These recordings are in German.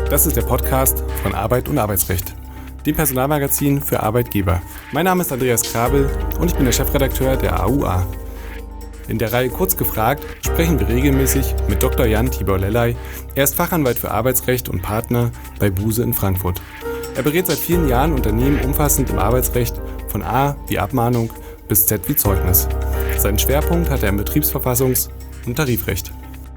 Das ist der Podcast von Arbeit und Arbeitsrecht, dem Personalmagazin für Arbeitgeber. Mein Name ist Andreas Krabel und ich bin der Chefredakteur der AUA. In der Reihe Kurz gefragt sprechen wir regelmäßig mit Dr. Jan Tibor Lellay. Er ist Fachanwalt für Arbeitsrecht und Partner bei Buse in Frankfurt. Er berät seit vielen Jahren Unternehmen umfassend im Arbeitsrecht, von A wie Abmahnung bis Z wie Zeugnis. Seinen Schwerpunkt hat er im Betriebsverfassungs- und Tarifrecht.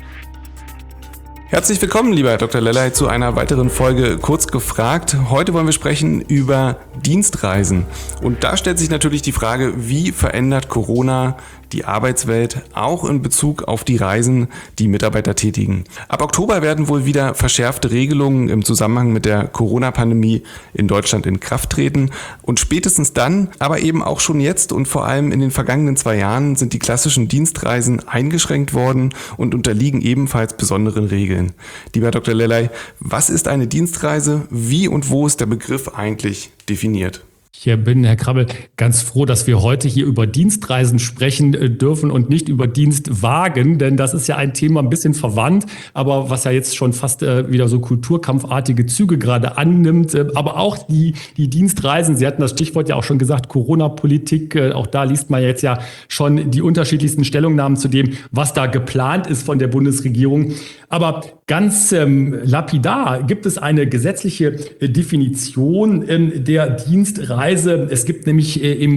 Herzlich willkommen, lieber Herr Dr. Lellay, zu einer weiteren Folge Kurz gefragt. Heute wollen wir sprechen über Dienstreisen. Und da stellt sich natürlich die Frage, wie verändert Corona die Arbeitswelt auch in Bezug auf die Reisen, die Mitarbeiter tätigen. Ab Oktober werden wohl wieder verschärfte Regelungen im Zusammenhang mit der Corona-Pandemie in Deutschland in Kraft treten. Und spätestens dann, aber eben auch schon jetzt und vor allem in den vergangenen 2 Jahren sind die klassischen Dienstreisen eingeschränkt worden und unterliegen ebenfalls besonderen Regeln. Lieber Herr Dr. Lellay, was ist eine Dienstreise? Wie und wo ist der Begriff eigentlich definiert? Ich bin, Herr Krabbel, ganz froh, dass wir heute hier über Dienstreisen sprechen dürfen und nicht über Dienstwagen, denn das ist ja ein Thema ein bisschen verwandt, aber was ja jetzt schon fast wieder so kulturkampfartige Züge gerade annimmt. Aber auch die Dienstreisen, Sie hatten das Stichwort ja auch schon gesagt, Corona-Politik, auch da liest man jetzt ja schon die unterschiedlichsten Stellungnahmen zu dem, was da geplant ist von der Bundesregierung. Aber ganz lapidar gibt es eine gesetzliche Definition der Dienstreise. Es gibt nämlich im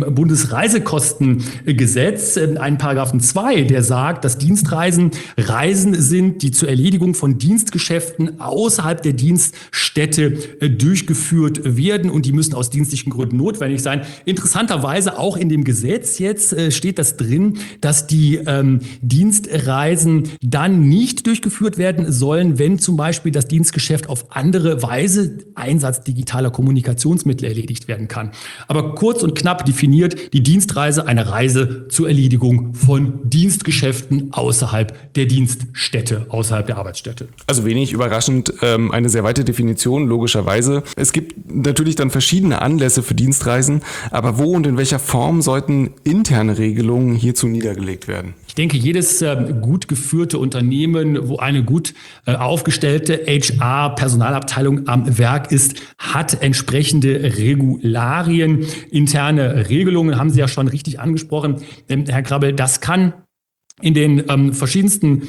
Bundesreisekostengesetz einen Paragraphen 2, der sagt, dass Dienstreisen Reisen sind, die zur Erledigung von Dienstgeschäften außerhalb der Dienststätte durchgeführt werden und die müssen aus dienstlichen Gründen notwendig sein. Interessanterweise auch in dem Gesetz jetzt steht das drin, dass die Dienstreisen dann nicht durchgeführt werden sollen, wenn zum Beispiel das Dienstgeschäft auf andere Weise, Einsatz digitaler Kommunikationsmittel, erledigt werden kann. Aber kurz und knapp definiert, die Dienstreise eine Reise zur Erledigung von Dienstgeschäften außerhalb der Dienststätte, außerhalb der Arbeitsstätte. Also wenig überraschend, eine sehr weite Definition, logischerweise. Es gibt natürlich dann verschiedene Anlässe für Dienstreisen, aber wo und in welcher Form sollten interne Regelungen hierzu niedergelegt werden? Ich denke, jedes gut geführte Unternehmen, wo eine gut aufgestellte HR-Personalabteilung am Werk ist, hat entsprechende Regularien, interne Regelungen, haben Sie ja schon richtig angesprochen, Herr Krabbel. Das kann in den verschiedensten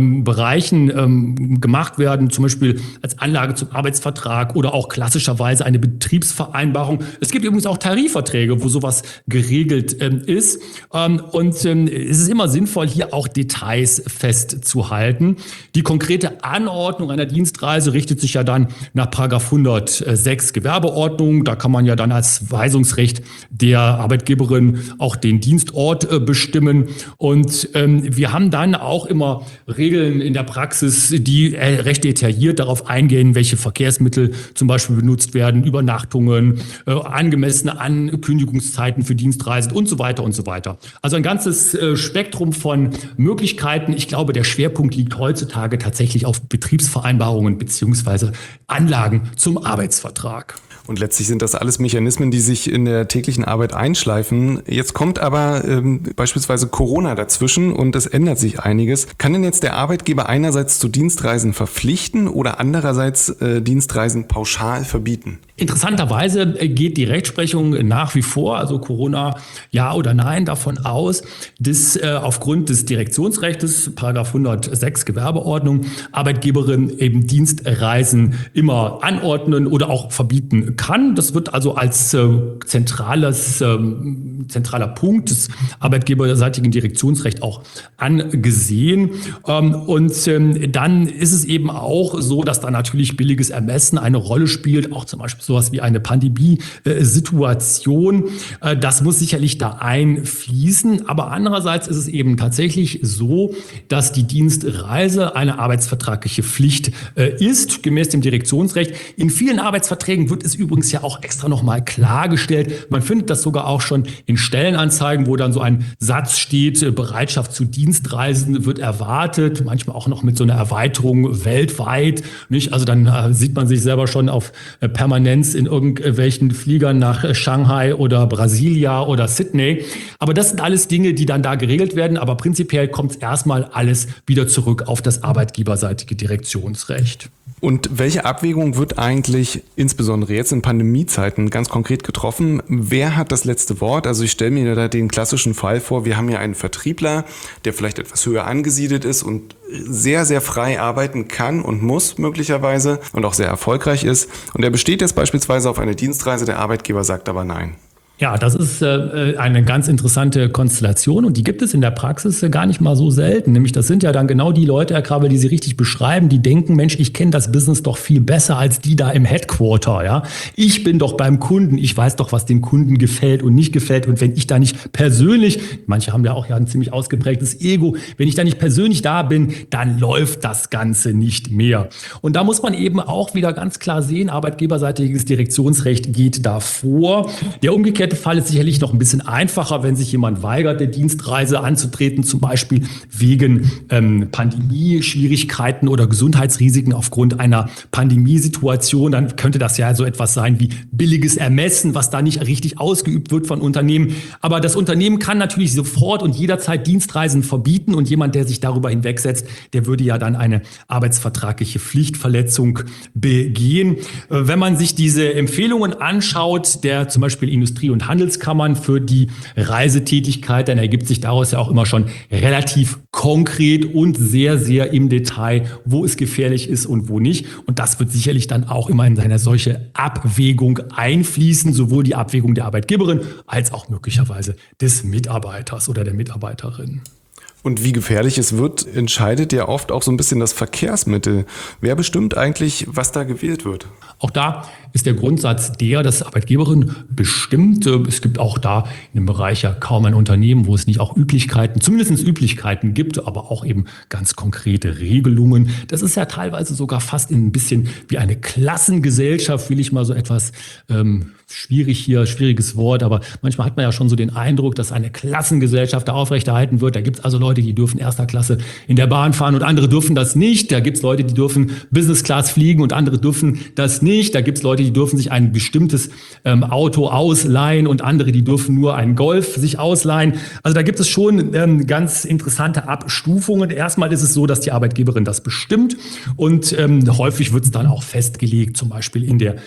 Bereichen gemacht werden, zum Beispiel als Anlage zum Arbeitsvertrag oder auch klassischerweise eine Betriebsvereinbarung. Es gibt übrigens auch Tarifverträge, wo sowas geregelt ist. Es ist immer sinnvoll, hier auch Details festzuhalten. Die konkrete Anordnung einer Dienstreise richtet sich ja dann nach § 106 Gewerbeordnung. Da kann man ja dann als Weisungsrecht der Arbeitgeberin auch den Dienstort bestimmen. Und wir haben dann auch immer Regeln in der Praxis, die recht detailliert darauf eingehen, welche Verkehrsmittel zum Beispiel benutzt werden, Übernachtungen, angemessene Ankündigungszeiten für Dienstreisen und so weiter und so weiter. Also ein ganzes Spektrum von Möglichkeiten. Ich glaube, der Schwerpunkt liegt heutzutage tatsächlich auf Betriebsvereinbarungen beziehungsweise Anlagen zum Arbeitsvertrag. Und letztlich sind das alles Mechanismen, die sich in der täglichen Arbeit einschleifen. Jetzt kommt aber beispielsweise Corona dazwischen und es ändert sich einiges. Kann denn jetzt der Arbeitgeber einerseits zu Dienstreisen verpflichten oder andererseits Dienstreisen pauschal verbieten? Interessanterweise geht die Rechtsprechung nach wie vor, also Corona ja oder nein, davon aus, dass aufgrund des Direktionsrechts, § 106 Gewerbeordnung, Arbeitgeberin eben Dienstreisen immer anordnen oder auch verbieten kann. Das wird also als zentraler Punkt des arbeitgeberseitigen Direktionsrechts auch angesehen. Dann ist es eben auch so, dass da natürlich billiges Ermessen eine Rolle spielt, auch zum Beispiel sowas wie eine Pandemie-Situation. Das muss sicherlich da einfließen. Aber andererseits ist es eben tatsächlich so, dass die Dienstreise eine arbeitsvertragliche Pflicht ist, gemäß dem Direktionsrecht. In vielen Arbeitsverträgen wird es übrigens ja auch extra nochmal klargestellt. Man findet das sogar auch schon in Stellenanzeigen, wo dann so ein Satz steht, Bereitschaft zu Dienstreisen wird erwartet, manchmal auch noch mit so einer Erweiterung weltweit. Nicht? Also dann sieht man sich selber schon auf Permanenz in irgendwelchen Fliegern nach Shanghai oder Brasilia oder Sydney. Aber das sind alles Dinge, die dann da geregelt werden. Aber prinzipiell kommt es erstmal alles wieder zurück auf das arbeitgeberseitige Direktionsrecht. Und welche Abwägung wird eigentlich insbesondere jetzt in Pandemiezeiten ganz konkret getroffen? Wer hat das letzte Wort? Also ich stelle mir da den klassischen Fall vor, wir haben hier einen Vertriebler, der vielleicht etwas höher angesiedelt ist und sehr, sehr frei arbeiten kann und muss möglicherweise und auch sehr erfolgreich ist. Und er besteht jetzt beispielsweise auf eine Dienstreise, der Arbeitgeber sagt aber nein. Ja, das ist eine ganz interessante Konstellation und die gibt es in der Praxis gar nicht mal so selten. Nämlich das sind ja dann genau die Leute, Herr Krabbel, die Sie richtig beschreiben, die denken, Mensch, ich kenne das Business doch viel besser als die da im Headquarter. Ja, ich bin doch beim Kunden, ich weiß doch, was dem Kunden gefällt und nicht gefällt. Und wenn ich da nicht persönlich, manche haben ja auch ein ziemlich ausgeprägtes Ego, wenn ich da nicht persönlich da bin, dann läuft das Ganze nicht mehr. Und da muss man eben auch wieder ganz klar sehen, arbeitgeberseitiges Direktionsrecht geht da vor. Der umgekehrte Fall ist sicherlich noch ein bisschen einfacher, wenn sich jemand weigert, eine Dienstreise anzutreten, zum Beispiel wegen Pandemie-Schwierigkeiten oder Gesundheitsrisiken aufgrund einer Pandemiesituation. Dann könnte das ja so etwas sein wie billiges Ermessen, was da nicht richtig ausgeübt wird von Unternehmen. Aber das Unternehmen kann natürlich sofort und jederzeit Dienstreisen verbieten und jemand, der sich darüber hinwegsetzt, der würde ja dann eine arbeitsvertragliche Pflichtverletzung begehen. Wenn man sich diese Empfehlungen anschaut, der zum Beispiel Industrie- und Handelskammern für die Reisetätigkeit, dann ergibt sich daraus ja auch immer schon relativ konkret und sehr, sehr im Detail, wo es gefährlich ist und wo nicht. Und das wird sicherlich dann auch immer in eine solche Abwägung einfließen, sowohl die Abwägung der Arbeitgeberin als auch möglicherweise des Mitarbeiters oder der Mitarbeiterin. Und wie gefährlich es wird, entscheidet ja oft auch so ein bisschen das Verkehrsmittel. Wer bestimmt eigentlich, was da gewählt wird? Auch da ist der Grundsatz der, dass Arbeitgeberin bestimmt. Es gibt auch da in dem Bereich ja kaum ein Unternehmen, wo es nicht auch Üblichkeiten, zumindest Üblichkeiten gibt, aber auch eben ganz konkrete Regelungen. Das ist ja teilweise sogar fast ein bisschen wie eine Klassengesellschaft, will ich mal so etwas schwieriges Wort, aber manchmal hat man ja schon so den Eindruck, dass eine Klassengesellschaft da aufrechterhalten wird. Da gibt es also Leute, die dürfen erster Klasse in der Bahn fahren und andere dürfen das nicht. Da gibt es Leute, die dürfen Business Class fliegen und andere dürfen das nicht. Da gibt es Leute, die dürfen sich ein bestimmtes Auto ausleihen und andere, die dürfen nur einen Golf sich ausleihen. Also da gibt es schon ganz interessante Abstufungen. Erstmal ist es so, dass die Arbeitgeberin das bestimmt und häufig wird es dann auch festgelegt, zum Beispiel in der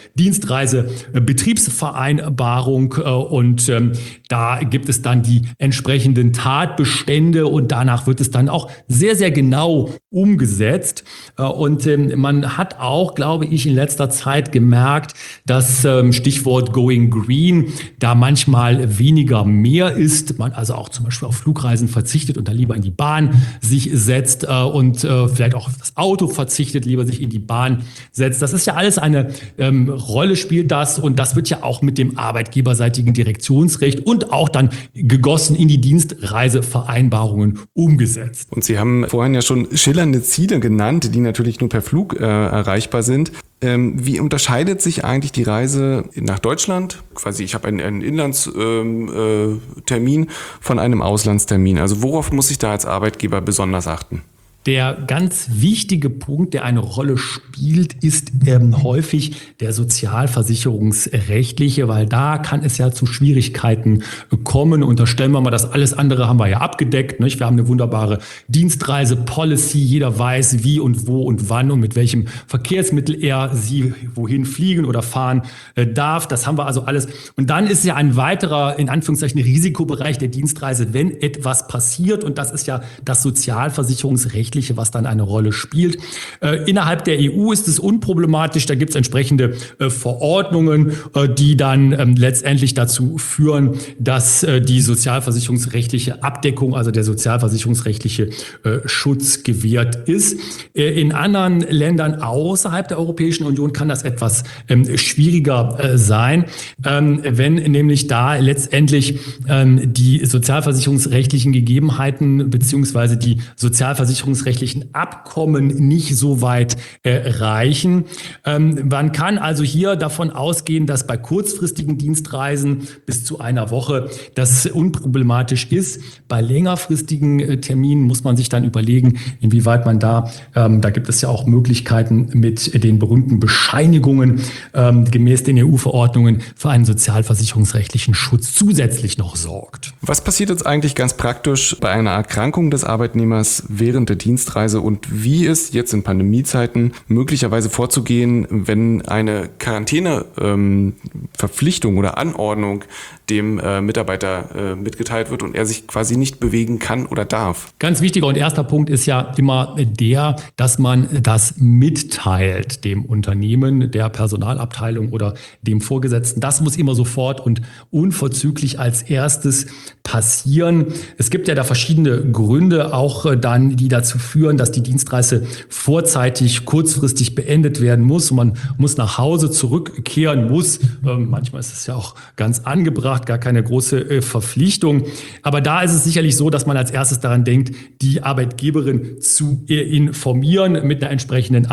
Dienstreisebetriebsvereinbarung und da gibt es dann die entsprechenden Tatbestände und danach wird es dann auch sehr, sehr genau umgesetzt. Und man hat auch, glaube ich, in letzter Zeit gemerkt, dass Stichwort Going Green da manchmal weniger mehr ist. Man also auch zum Beispiel auf Flugreisen verzichtet und da lieber in die Bahn sich setzt und vielleicht auch auf das Auto verzichtet, lieber sich in die Bahn setzt. Das ist ja alles eine Rolle spielt das und das wird ja auch mit dem arbeitgeberseitigen Direktionsrecht und auch dann gegossen in die Dienstreisevereinbarungen umgesetzt. Und Sie haben vorhin ja schon schillernde Ziele genannt, die natürlich nur per Flug erreichbar sind. Wie unterscheidet sich eigentlich die Reise nach Deutschland? Quasi, ich habe einen Inlandstermin von einem Auslandstermin. Also worauf muss ich da als Arbeitgeber besonders achten? Der ganz wichtige Punkt, der eine Rolle spielt, ist häufig der sozialversicherungsrechtliche, weil da kann es ja zu Schwierigkeiten kommen. Unterstellen wir mal, das alles andere haben wir ja abgedeckt. Nicht? Wir haben eine wunderbare Dienstreise-Policy. Jeder weiß, wie und wo und wann und mit welchem Verkehrsmittel sie wohin fliegen oder fahren darf. Das haben wir also alles. Und dann ist ja ein weiterer, in Anführungszeichen, Risikobereich der Dienstreise, wenn etwas passiert. Und das ist ja das Sozialversicherungsrecht, was dann eine Rolle spielt. Innerhalb der EU ist es unproblematisch. Da gibt es entsprechende Verordnungen, die dann letztendlich dazu führen, dass die sozialversicherungsrechtliche Abdeckung, also der sozialversicherungsrechtliche Schutz gewährt ist. In anderen Ländern außerhalb der Europäischen Union kann das etwas schwieriger sein, wenn nämlich da letztendlich die sozialversicherungsrechtlichen Gegebenheiten beziehungsweise die sozialversicherungsrechtlichen Abkommen nicht so weit reichen. Man kann also hier davon ausgehen, dass bei kurzfristigen Dienstreisen bis zu einer Woche das unproblematisch ist. Bei längerfristigen Terminen muss man sich dann überlegen, inwieweit man da gibt es ja auch Möglichkeiten mit den berühmten Bescheinigungen gemäß den EU-Verordnungen für einen sozialversicherungsrechtlichen Schutz zusätzlich noch sorgt. Was passiert jetzt eigentlich ganz praktisch bei einer Erkrankung des Arbeitnehmers während der Dienstreise? Dienstreise und wie ist jetzt in Pandemiezeiten möglicherweise vorzugehen, wenn eine Quarantäneverpflichtung oder Anordnung dem Mitarbeiter mitgeteilt wird und er sich quasi nicht bewegen kann oder darf. Ganz wichtiger und erster Punkt ist ja immer der, dass man das mitteilt dem Unternehmen, der Personalabteilung oder dem Vorgesetzten. Das muss immer sofort und unverzüglich als erstes passieren. Es gibt ja da verschiedene Gründe auch dann, die dazu führen, dass die Dienstreise vorzeitig, kurzfristig beendet werden muss. Man muss nach Hause zurückkehren, manchmal ist es ja auch ganz angebracht, gar keine große Verpflichtung. Aber da ist es sicherlich so, dass man als erstes daran denkt, die Arbeitgeberin zu informieren mit einer entsprechenden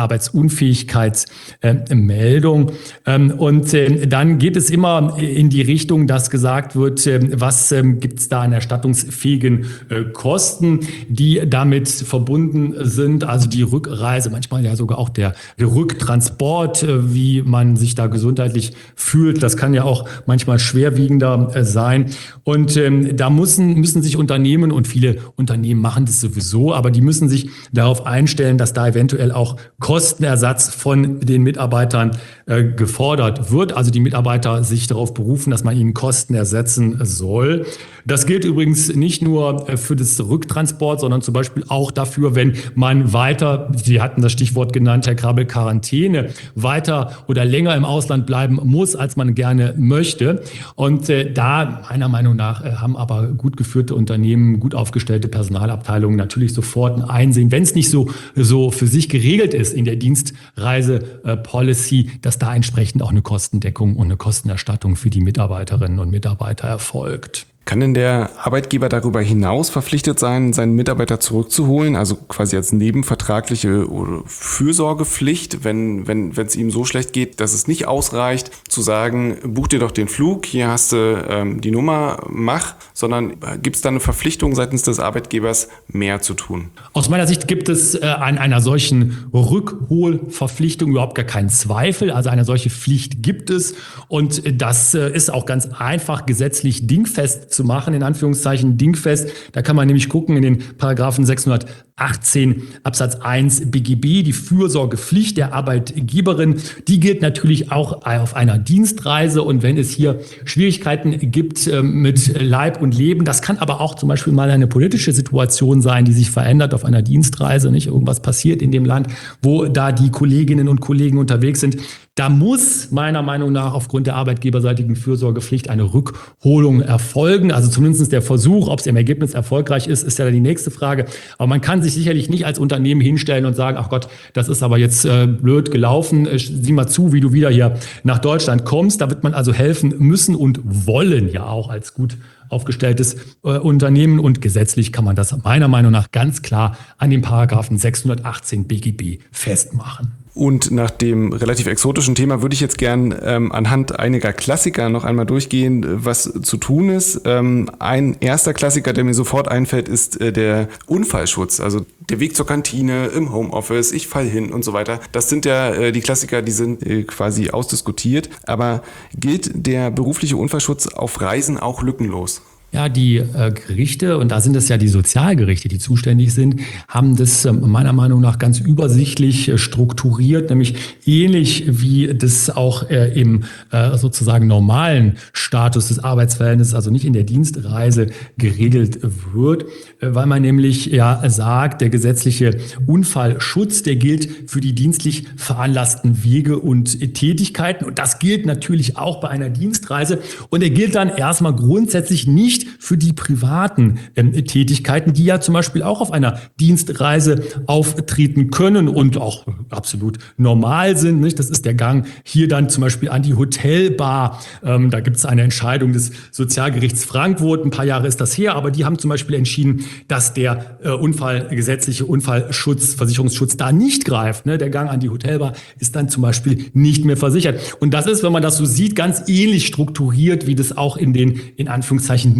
Arbeitsunfähigkeitsmeldung. Und dann geht es immer in die Richtung, dass gesagt wird, was gibt es da an erstattungsfähigen Kosten, die damit verbunden sind. Also die Rückreise, manchmal ja sogar auch der Rücktransport, wie man sich da gesundheitlich fühlt. Das kann ja auch manchmal schwerwiegender sein. Und da müssen sich Unternehmen, und viele Unternehmen machen das sowieso, aber die müssen sich darauf einstellen, dass da eventuell auch Kostenersatz von den Mitarbeitern gefordert wird. Also die Mitarbeiter sich darauf berufen, dass man ihnen Kosten ersetzen soll. Das gilt übrigens nicht nur für das Rücktransport, sondern zum Beispiel auch dafür, wenn man weiter, Sie hatten das Stichwort genannt, Herr Krabbel, Quarantäne, weiter oder länger im Ausland bleiben muss, als man gerne möchte. Und da, meiner Meinung nach, haben aber gut geführte Unternehmen, gut aufgestellte Personalabteilungen natürlich sofort ein Einsehen, wenn es nicht so für sich geregelt ist in der Dienstreise-Policy, dass da entsprechend auch eine Kostendeckung und eine Kostenerstattung für die Mitarbeiterinnen und Mitarbeiter erfolgt. Kann denn der Arbeitgeber darüber hinaus verpflichtet sein, seinen Mitarbeiter zurückzuholen, also quasi als nebenvertragliche Fürsorgepflicht, wenn es ihm so schlecht geht, dass es nicht ausreicht, zu sagen, buch dir doch den Flug, hier hast du die Nummer, mach, sondern gibt es da eine Verpflichtung seitens des Arbeitgebers, mehr zu tun? Aus meiner Sicht gibt es an einer solchen Rückholverpflichtung überhaupt gar keinen Zweifel. Also eine solche Pflicht gibt es und das ist auch ganz einfach gesetzlich dingfest zu machen, in Anführungszeichen dingfest. Da kann man nämlich gucken in den Paragraphen 618 Absatz 1 BGB, die Fürsorgepflicht der Arbeitgeberin, die gilt natürlich auch auf einer Dienstreise und wenn es hier Schwierigkeiten gibt mit Leib und Leben, das kann aber auch zum Beispiel mal eine politische Situation sein, die sich verändert auf einer Dienstreise, nicht irgendwas passiert in dem Land, wo da die Kolleginnen und Kollegen unterwegs sind. Da muss meiner Meinung nach aufgrund der arbeitgeberseitigen Fürsorgepflicht eine Rückholung erfolgen. Also zumindest der Versuch, ob es im Ergebnis erfolgreich ist ja die nächste Frage. Aber man kann sich sicherlich nicht als Unternehmen hinstellen und sagen, ach Gott, das ist aber jetzt blöd gelaufen. Sieh mal zu, wie du wieder hier nach Deutschland kommst. Da wird man also helfen müssen und wollen ja auch als gut aufgestelltes Unternehmen. Und gesetzlich kann man das meiner Meinung nach ganz klar an den Paragraphen 618 BGB festmachen. Und nach dem relativ exotischen Thema würde ich jetzt gern anhand einiger Klassiker noch einmal durchgehen, was zu tun ist. Ein erster Klassiker, der mir sofort einfällt, ist der Unfallschutz. Also der Weg zur Kantine, im Homeoffice, ich fall hin und so weiter. Das sind ja die Klassiker, die sind quasi ausdiskutiert. Aber gilt der berufliche Unfallschutz auf Reisen auch lückenlos? Ja, die Gerichte, und da sind es ja die Sozialgerichte, die zuständig sind, haben das meiner Meinung nach ganz übersichtlich strukturiert, nämlich ähnlich wie das auch im sozusagen normalen Status des Arbeitsverhältnisses, also nicht in der Dienstreise geregelt wird, weil man nämlich ja sagt, der gesetzliche Unfallschutz, der gilt für die dienstlich veranlassten Wege und Tätigkeiten und das gilt natürlich auch bei einer Dienstreise und er gilt dann erstmal grundsätzlich nicht für die privaten Tätigkeiten, die ja zum Beispiel auch auf einer Dienstreise auftreten können und auch absolut normal sind. Nicht? Das ist der Gang hier dann zum Beispiel an die Hotelbar. Da gibt es eine Entscheidung des Sozialgerichts Frankfurt. Ein paar Jahre ist das her, aber die haben zum Beispiel entschieden, dass der gesetzliche Unfallschutz, Versicherungsschutz da nicht greift. Ne? Der Gang an die Hotelbar ist dann zum Beispiel nicht mehr versichert. Und das ist, wenn man das so sieht, ganz ähnlich strukturiert, wie das auch in den, in Anführungszeichen,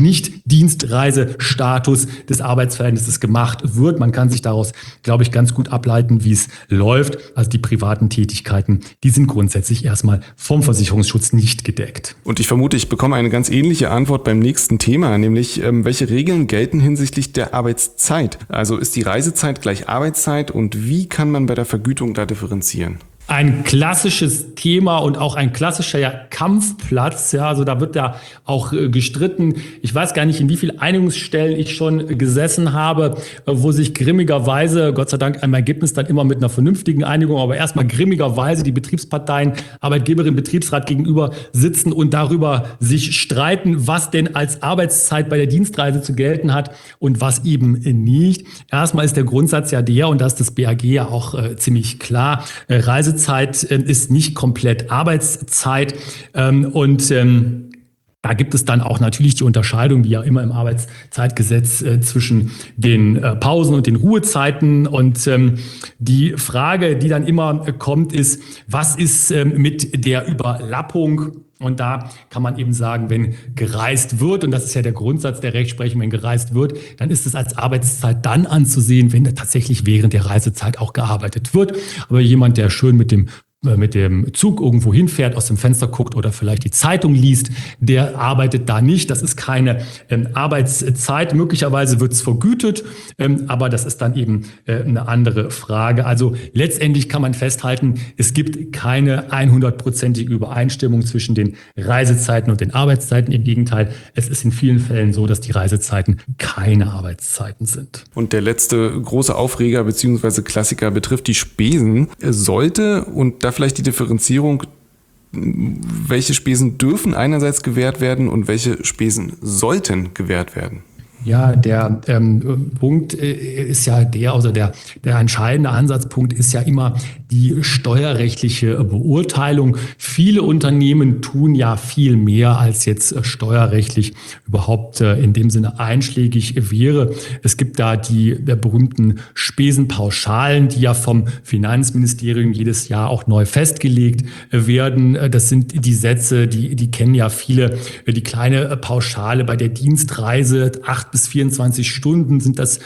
Nicht-Dienstreisestatus des Arbeitsverhältnisses gemacht wird. Man kann sich daraus, glaube ich, ganz gut ableiten, wie es läuft. Also die privaten Tätigkeiten, die sind grundsätzlich erstmal vom Versicherungsschutz nicht gedeckt. Und ich vermute, ich bekomme eine ganz ähnliche Antwort beim nächsten Thema, nämlich welche Regeln gelten hinsichtlich der Arbeitszeit? Also ist die Reisezeit gleich Arbeitszeit und wie kann man bei der Vergütung da differenzieren? Ein klassisches Thema und auch ein klassischer Kampfplatz. Ja, also da wird ja auch gestritten. Ich weiß gar nicht, in wie vielen Einigungsstellen ich schon gesessen habe, wo sich grimmigerweise, Gott sei Dank im Ergebnis dann immer mit einer vernünftigen Einigung, aber erstmal grimmigerweise die Betriebsparteien, Arbeitgeberin, Betriebsrat gegenüber sitzen und darüber sich streiten, was denn als Arbeitszeit bei der Dienstreise zu gelten hat und was eben nicht. Erstmal ist der Grundsatz ja der, und da ist das BAG ja auch ziemlich klar, Reisezeit ist nicht komplett Arbeitszeit da gibt es dann auch natürlich die Unterscheidung, wie ja immer im Arbeitszeitgesetz, zwischen den Pausen und den Ruhezeiten. Und die Frage, die dann immer kommt, ist, was ist mit der Überlappung? Und da kann man eben sagen, wenn gereist wird, und das ist ja der Grundsatz der Rechtsprechung, wenn gereist wird, dann ist es als Arbeitszeit dann anzusehen, wenn tatsächlich während der Reisezeit auch gearbeitet wird. Aber jemand, der schön mit dem Zug irgendwo hinfährt, aus dem Fenster guckt oder vielleicht die Zeitung liest, der arbeitet da nicht. Das ist keine Arbeitszeit. Möglicherweise wird es vergütet, aber das ist dann eben eine andere Frage. Also letztendlich kann man festhalten, es gibt keine 100%ige Übereinstimmung zwischen den Reisezeiten und den Arbeitszeiten. Im Gegenteil, es ist in vielen Fällen so, dass die Reisezeiten keine Arbeitszeiten sind. Und der letzte große Aufreger bzw. Klassiker betrifft die Spesen. Sollte, und da vielleicht die Differenzierung, welche Spesen dürfen einerseits gewährt werden und welche Spesen sollten gewährt werden? Ja, der Punkt ist ja der entscheidende Ansatzpunkt ist ja immer die steuerrechtliche Beurteilung. Viele Unternehmen tun ja viel mehr, als jetzt steuerrechtlich überhaupt in dem Sinne einschlägig wäre. Es gibt da die berühmten Spesenpauschalen, die ja vom Finanzministerium jedes Jahr auch neu festgelegt werden. Das sind die Sätze, die kennen ja viele. Die kleine Pauschale bei der Dienstreise, 8 bis 24 Stunden sind das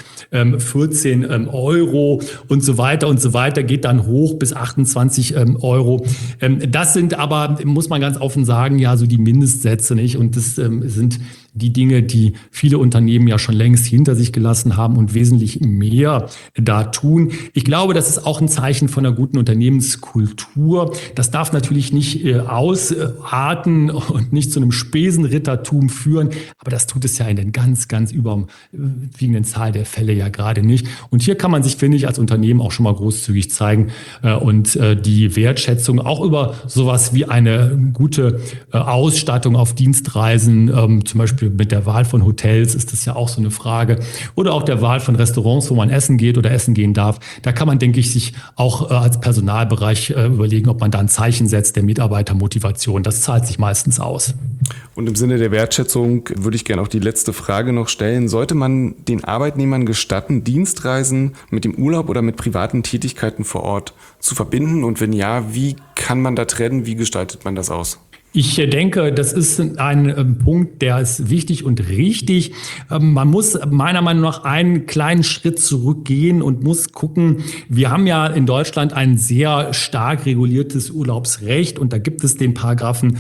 14 Euro und so weiter, geht dann hoch bis 28 Euro. Das sind aber, muss man ganz offen sagen, ja so die Mindestsätze, nicht? Und das sind die Dinge, die viele Unternehmen ja schon längst hinter sich gelassen haben und wesentlich mehr da tun. Ich glaube, das ist auch ein Zeichen von einer guten Unternehmenskultur. Das darf natürlich nicht ausarten und nicht zu einem Spesenrittertum führen, aber das tut es ja in den ganz, ganz überwiegenden Zahl der Fälle ja gerade nicht. Und hier kann man sich, finde ich, als Unternehmen auch schon mal großzügig zeigen und die Wertschätzung auch über sowas wie eine gute Ausstattung auf Dienstreisen, zum Beispiel mit der Wahl von Hotels ist das ja auch so eine Frage. Oder auch der Wahl von Restaurants, wo man essen geht oder essen gehen darf. Da kann man, denke ich, sich auch als Personalbereich überlegen, ob man da ein Zeichen setzt der Mitarbeitermotivation. Das zahlt sich meistens aus. Und im Sinne der Wertschätzung würde ich gerne auch die letzte Frage noch stellen. Sollte man den Arbeitnehmern gestatten, Dienstreisen mit dem Urlaub oder mit privaten Tätigkeiten vor Ort zu verbinden? Und wenn ja, wie kann man da trennen? Wie gestaltet man das aus? Ich denke, das ist ein Punkt, der ist wichtig und richtig. Man muss meiner Meinung nach einen kleinen Schritt zurückgehen und muss gucken, wir haben ja in Deutschland ein sehr stark reguliertes Urlaubsrecht und da gibt es den Paragraphen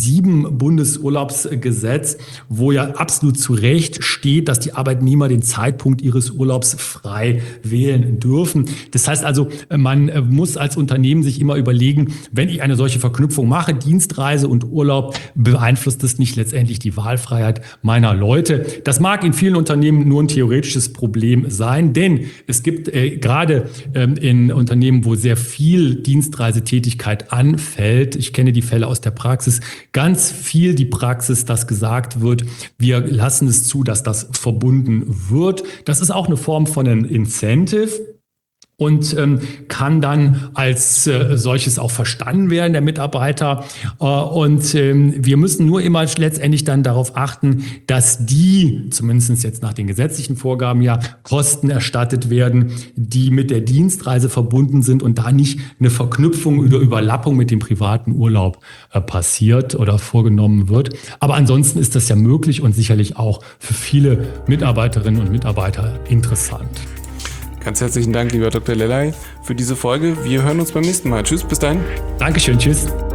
7 Bundesurlaubsgesetz, wo ja absolut zu Recht steht, dass die Arbeitnehmer den Zeitpunkt ihres Urlaubs frei wählen dürfen. Das heißt also, man muss als Unternehmen sich immer überlegen, wenn ich eine solche Verknüpfung mache, Dienstreise und Urlaub, beeinflusst es nicht letztendlich die Wahlfreiheit meiner Leute. Das mag in vielen Unternehmen nur ein theoretisches Problem sein, denn es gibt gerade in Unternehmen, wo sehr viel Dienstreisetätigkeit anfällt, ich kenne die Fälle aus der Praxis, ganz viel die Praxis, dass gesagt wird, wir lassen es zu, dass das verbunden wird. Das ist auch eine Form von einem Incentive. und kann dann als solches auch verstanden werden, der Mitarbeiter. Und wir müssen nur immer letztendlich dann darauf achten, dass die, zumindest jetzt nach den gesetzlichen Vorgaben ja, Kosten erstattet werden, die mit der Dienstreise verbunden sind und da nicht eine Verknüpfung oder Überlappung mit dem privaten Urlaub passiert oder vorgenommen wird. Aber ansonsten ist das ja möglich und sicherlich auch für viele Mitarbeiterinnen und Mitarbeiter interessant. Ganz herzlichen Dank, lieber Dr. Lelay, für diese Folge. Wir hören uns beim nächsten Mal. Tschüss, bis dahin. Dankeschön, tschüss.